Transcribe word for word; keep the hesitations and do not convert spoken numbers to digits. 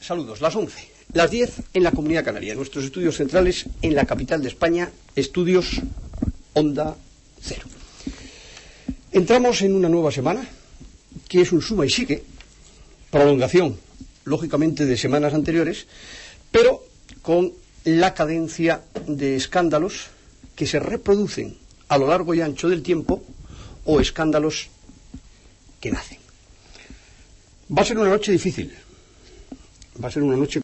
Saludos, las once, las diez en la Comunidad Canaria, nuestros estudios centrales en la capital de España, estudios Onda Cero. Entramos en una nueva semana, que es un suma y sigue, prolongación, lógicamente, de semanas anteriores, pero con la cadencia de escándalos que se reproducen a lo largo y ancho del tiempo, o escándalos que nacen. Va a ser una noche difícil, va a ser una noche